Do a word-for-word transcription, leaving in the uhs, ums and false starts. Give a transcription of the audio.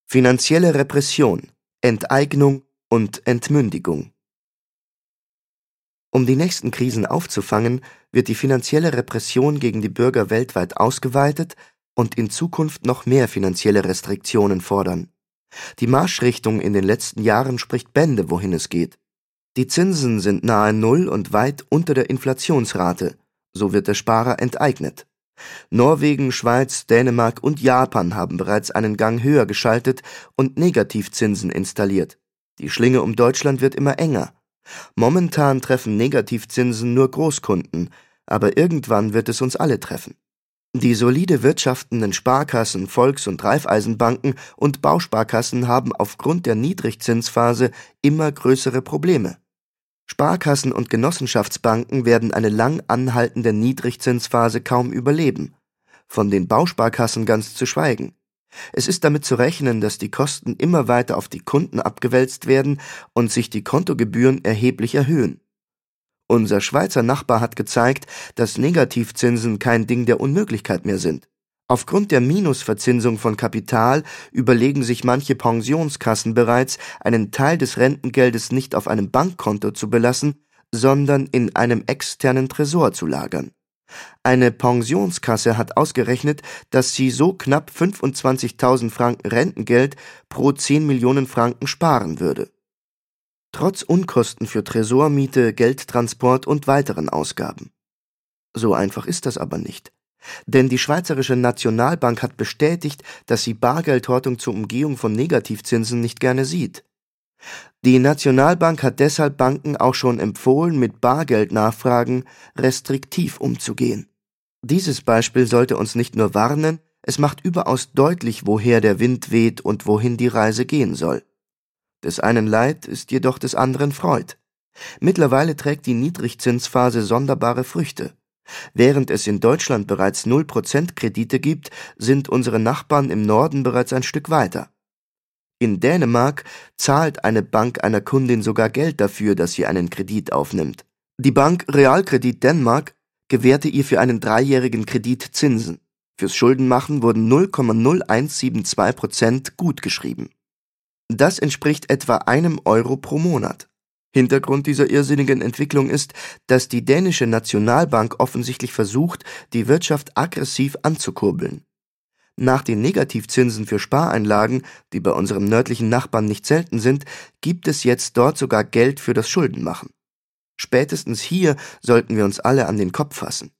Finanzielle Repression, Enteignung und Entmündigung. Um die nächsten Krisen aufzufangen, wird die finanzielle Repression gegen die Bürger weltweit ausgeweitet und in Zukunft noch mehr finanzielle Restriktionen fordern. Die Marschrichtung in den letzten Jahren spricht Bände, wohin es geht. Die Zinsen sind nahe Null und weit unter der Inflationsrate, so wird der Sparer enteignet. Norwegen, Schweiz, Dänemark und Japan haben bereits einen Gang höher geschaltet und Negativzinsen installiert. Die Schlinge um Deutschland wird immer enger. Momentan treffen Negativzinsen nur Großkunden, aber irgendwann wird es uns alle treffen. Die solide wirtschaftenden Sparkassen, Volks- und Raiffeisenbanken und Bausparkassen haben aufgrund der Niedrigzinsphase immer größere Probleme. Sparkassen und Genossenschaftsbanken werden eine lang anhaltende Niedrigzinsphase kaum überleben, von den Bausparkassen ganz zu schweigen. Es ist damit zu rechnen, dass die Kosten immer weiter auf die Kunden abgewälzt werden und sich die Kontogebühren erheblich erhöhen. Unser Schweizer Nachbar hat gezeigt, dass Negativzinsen kein Ding der Unmöglichkeit mehr sind. Aufgrund der Minusverzinsung von Kapital überlegen sich manche Pensionskassen bereits, einen Teil des Rentengeldes nicht auf einem Bankkonto zu belassen, sondern in einem externen Tresor zu lagern. Eine Pensionskasse hat ausgerechnet, dass sie so knapp fünfundzwanzigtausend Franken Rentengeld pro zehn Millionen Franken sparen würde. Trotz Unkosten für Tresormiete, Geldtransport und weiteren Ausgaben. So einfach ist das aber nicht. Denn die Schweizerische Nationalbank hat bestätigt, dass sie Bargeldhortung zur Umgehung von Negativzinsen nicht gerne sieht. Die Nationalbank hat deshalb Banken auch schon empfohlen, mit Bargeldnachfragen restriktiv umzugehen. Dieses Beispiel sollte uns nicht nur warnen, es macht überaus deutlich, woher der Wind weht und wohin die Reise gehen soll. Des einen Leid ist jedoch des anderen Freud. Mittlerweile trägt die Niedrigzinsphase sonderbare Früchte. Während es in Deutschland bereits null Prozent Kredite gibt, sind unsere Nachbarn im Norden bereits ein Stück weiter. In Dänemark zahlt eine Bank einer Kundin sogar Geld dafür, dass sie einen Kredit aufnimmt. Die Bank Realkredit Danmark gewährte ihr für einen dreijährigen Kredit Zinsen. Fürs Schuldenmachen wurden null Komma null eins sieben zwei Prozent gutgeschrieben. Das entspricht etwa einem Euro pro Monat. Hintergrund dieser irrsinnigen Entwicklung ist, dass die dänische Nationalbank offensichtlich versucht, die Wirtschaft aggressiv anzukurbeln. Nach den Negativzinsen für Spareinlagen, die bei unserem nördlichen Nachbarn nicht selten sind, gibt es jetzt dort sogar Geld für das Schuldenmachen. Spätestens hier sollten wir uns alle an den Kopf fassen.